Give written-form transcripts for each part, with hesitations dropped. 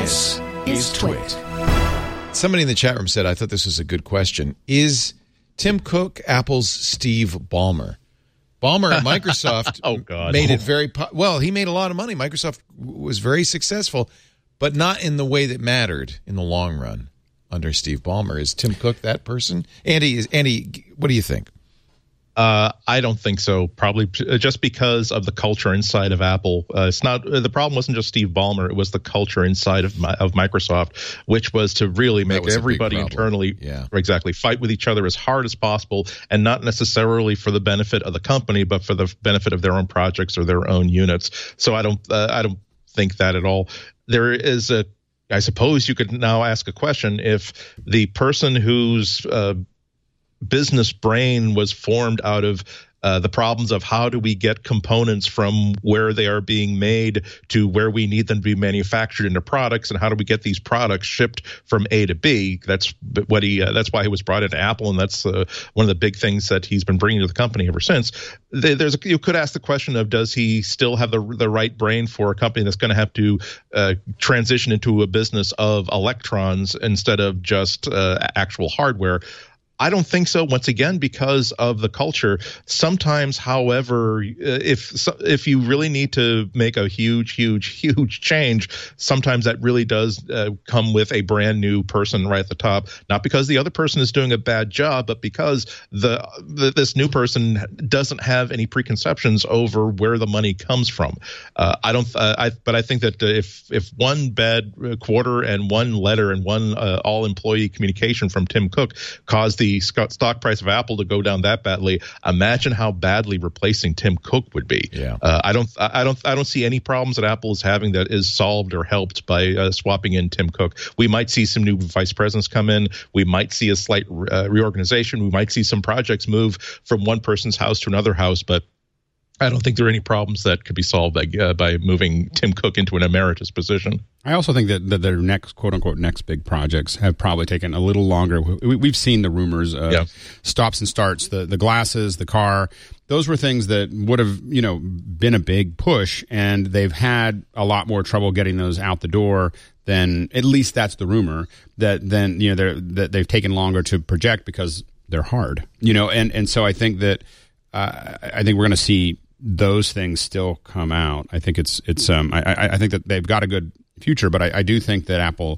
This is Twit. Somebody in the chat room said, I thought this was a good question. Is Tim Cook Apple's Steve Ballmer? Ballmer at Microsoft made it very well. He made a lot of money. Microsoft was very successful, but not in the way that mattered in the long run under Steve Ballmer. Is Tim Cook that person? Andy, what do you think? I don't think so. Probably just because of the culture inside of Apple. It's not the problem. Wasn't just Steve Ballmer. It was the culture inside of Microsoft, which was to really make everybody internally fight with each other as hard as possible, and not necessarily for the benefit of the company, but for the benefit of their own projects or their own units. So I don't think that at all. There is I suppose you could now ask a question: if the person whose business brain was formed out of the problems of how do we get components from where they are being made to where we need them to be manufactured into products, and how do we get these products shipped from A to B? That's what that's why he was brought into Apple, and that's one of the big things that he's been bringing to the company ever since. You could ask the question of, does he still have the right brain for a company that's going to have to transition into a business of electrons instead of just actual hardware? I don't think so. Once again, because of the culture. Sometimes, however, if you really need to make a huge change, sometimes that really does come with a brand new person right at the top. Not because the other person is doing a bad job, but because this new person doesn't have any preconceptions over where the money comes from. But I think that if one bad quarter and one letter and one all-employee communication from Tim Cook caused the stock price of Apple to go down that badly, imagine how badly replacing Tim Cook would be. Yeah. I don't see any problems that Apple is having that is solved or helped by swapping in Tim Cook. We might see some new vice presidents come in. We might see a slight reorganization. We might see some projects move from one person's house to another house, but I don't think there are any problems that could be solved by moving Tim Cook into an emeritus position. I also think that their next, quote-unquote, next big projects have probably taken a little longer. We've seen the rumors of stops and starts, the glasses, the car. Those were things that would have, been a big push, and they've had a lot more trouble getting those out the door than, at least that's the rumor, that they've taken longer to project because they're hard. And so I think that I think we're going to see those things still come out. I think I think that they've got a good future, but I do think that Apple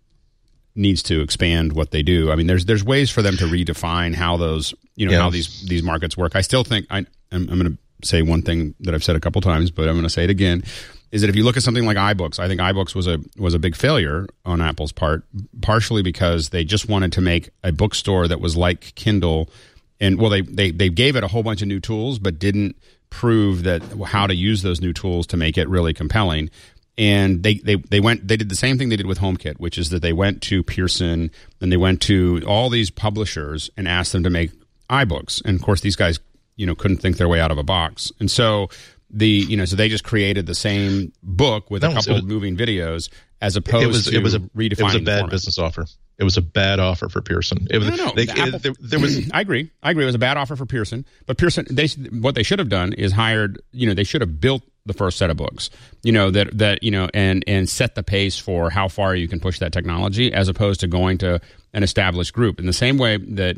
needs to expand what they do. I mean, there's ways for them to redefine how those, how these markets work. I still think I'm going to say one thing that I've said a couple times, but I'm going to say it again, is that if you look at something like iBooks, I think iBooks was a big failure on Apple's part, partially because they just wanted to make a bookstore that was like Kindle. And they gave it a whole bunch of new tools, but didn't prove that how to use those new tools to make it really compelling. And they did the same thing they did with HomeKit, which is that they went to Pearson and they went to all these publishers and asked them to make iBooks. And of course, these guys couldn't think their way out of a box. And so so they just created the same book with a couple of moving videos, as opposed to redefining. It was a bad business offer. It was a bad offer for Pearson. I agree. It was a bad offer for Pearson. But Pearson, what they should have done is hired. They should have built the first set of books. And set the pace for how far you can push that technology, as opposed to going to an established group. In the same way that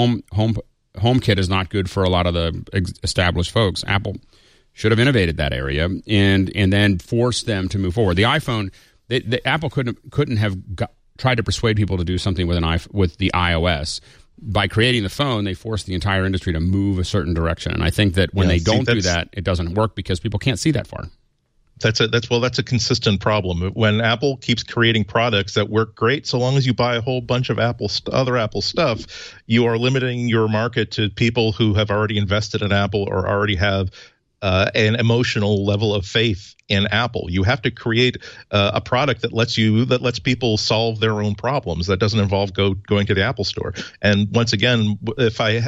HomeKit is not good for a lot of the established folks, Apple should have innovated that area and then forced them to move forward. The iPhone, Apple couldn't have tried to persuade people to do something with the iOS. By creating the phone, they forced the entire industry to move a certain direction. And I think that when they don't do that, it doesn't work because people can't see that far. That's a consistent problem. When Apple keeps creating products that work great, so long as you buy a whole bunch of other Apple stuff, you are limiting your market to people who have already invested in Apple or already have an emotional level of faith in Apple. You have to create a product that lets people solve their own problems. That doesn't involve going to the Apple Store. And once again, if I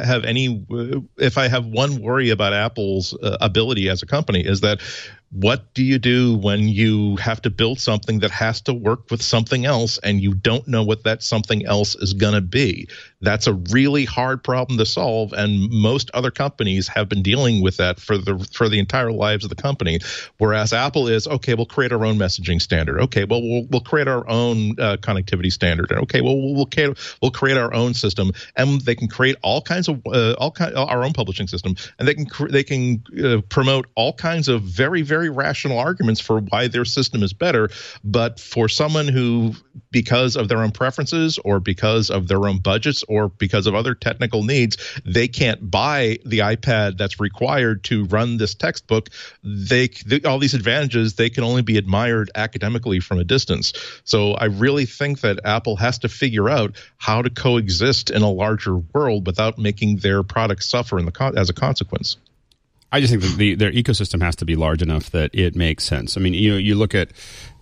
have one worry about Apple's ability as a company, is that what do you do when you have to build something that has to work with something else and you don't know what that something else is going to be? That's a really hard problem to solve, and most other companies have been dealing with that for the entire lives of the company. Whereas Apple is, okay, we'll create our own messaging standard. Okay, well we'll create our own connectivity standard. Okay, well we'll create our own system, and they can create all kinds of our own publishing system, and they can promote all kinds of very, very rational arguments for why their system is better. But for someone who, because of their own preferences or because of their own budgets or because of other technical needs, they can't buy the iPad that's required to run this textbook, all these advantages, they can only be admired academically from a distance. So I really think that Apple has to figure out how to coexist in a larger world without making their products suffer as a consequence. I just think that their ecosystem has to be large enough that it makes sense. I mean, you look at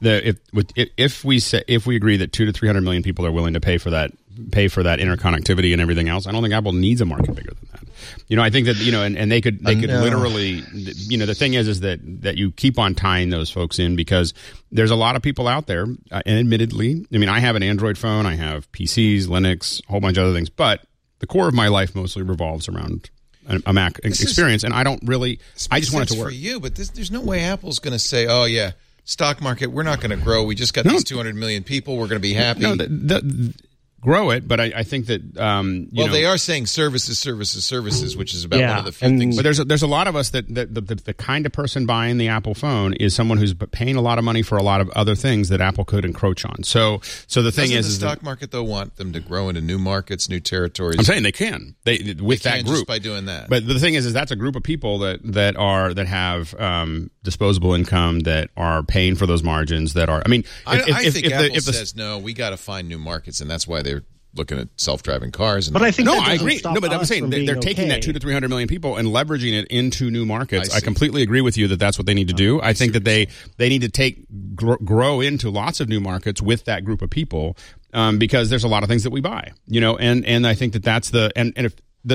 if we agree that 200 to 300 million people are willing to pay for that interconnectivity and everything else, I don't think Apple needs a market bigger than that. I think that and they could literally, the thing is that you keep on tying those folks in because there's a lot of people out there, and admittedly, I mean, I have an Android phone, I have PCs, Linux, a whole bunch of other things, but the core of my life mostly revolves around a Mac experience, and I don't really. I just want it to work for you, but there's no way Apple's going to say, "Oh yeah, stock market, we're not going to grow. We just got these 200 million people. We're going to be happy." No, grow it, but I think that they are saying services, which is about one of the few things. But there's a lot of us that the kind of person buying the Apple phone is someone who's paying a lot of money for a lot of other things that Apple could encroach on. So the thing is the stock market though want them to grow into new markets, new territories? I'm saying they can. They that group just by doing that. But the thing is that's a group of people that have disposable income, that are paying for those margins, that are. I mean, I think Apple says no. We got to find new markets, and that's why they're looking at self-driving cars. But I think I agree. No, but I'm saying they're taking that 200 to 300 million people and leveraging it into new markets. I completely agree with you that that's what they need to do. I think that they need to grow into lots of new markets with that group of people because there's a lot of things that we buy, and I think that's and if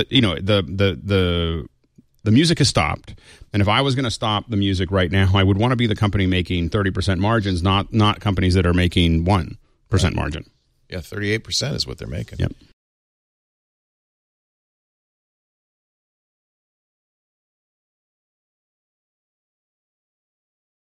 the music has stopped, and if I was going to stop the music right now, I would want to be the company making 30% margins, not companies that are making 1% margin. Yeah, 38% is what they're making. Yep.